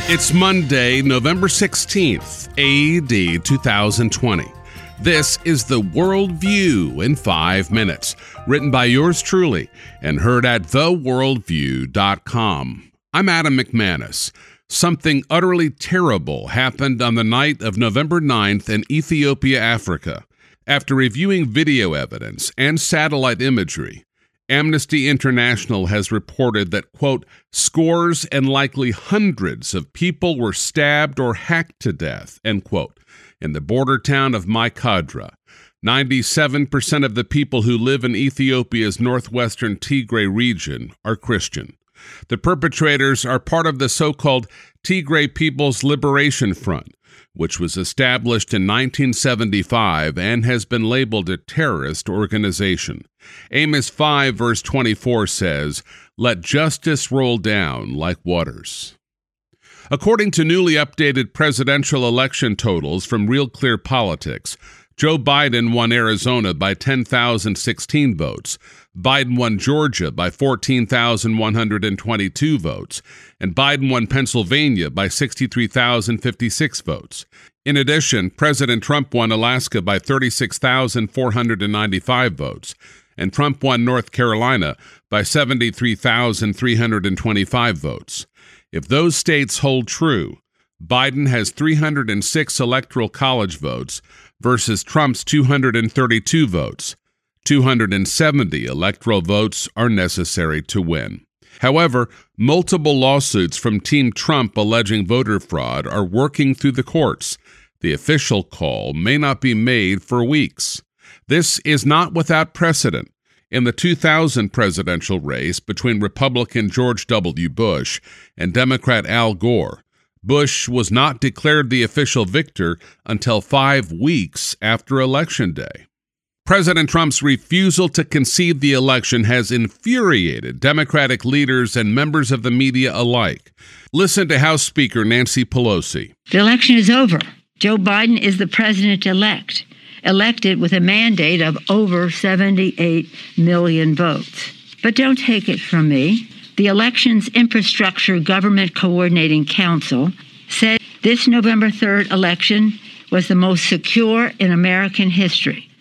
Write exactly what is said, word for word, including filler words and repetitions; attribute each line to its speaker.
Speaker 1: It's Monday, November sixteenth, A D two thousand twenty. This is the World View in five minutes, written by yours truly and heard at the world view dot com. I'm Adam McManus. Something utterly terrible happened on the night of November ninth in Ethiopia, Africa. After reviewing video evidence and satellite imagery, Amnesty International has reported that, quote, scores and likely hundreds of people were stabbed or hacked to death, end quote, in the border town of Maikadra. ninety-seven percent of the people who live in Ethiopia's northwestern Tigray region are Christian. The perpetrators are part of the so-called Tigray People's Liberation Front, which was established in nineteen seventy-five and has been labeled a terrorist organization. Amos five verse twenty-four says, "Let justice roll down like waters." According to newly updated presidential election totals from Real Clear Politics, Joe Biden won Arizona by ten thousand sixteen votes. Biden won Georgia by fourteen thousand one hundred twenty-two votes, and Biden won Pennsylvania by sixty-three thousand fifty-six votes. In addition, President Trump won Alaska by thirty-six thousand four hundred ninety-five votes, and Trump won North Carolina by seventy-three thousand three hundred twenty-five votes. If those states hold true, Biden has three hundred six electoral college votes versus Trump's two hundred thirty-two votes. two hundred seventy electoral votes are necessary to win. However, multiple lawsuits from Team Trump alleging voter fraud are working through the courts. The official call may not be made for weeks. This is not without precedent. In the two thousand presidential race between Republican George W. Bush and Democrat Al Gore, Bush was not declared the official victor until five weeks after Election Day. President Trump's refusal to concede the election has infuriated Democratic leaders and members of the media alike. Listen to House Speaker Nancy Pelosi.
Speaker 2: The election is over. Joe Biden is the president-elect, elected with a mandate of over seventy-eight million votes. But don't take it from me. The Elections Infrastructure Government Coordinating Council said this November third election was the most secure in American history.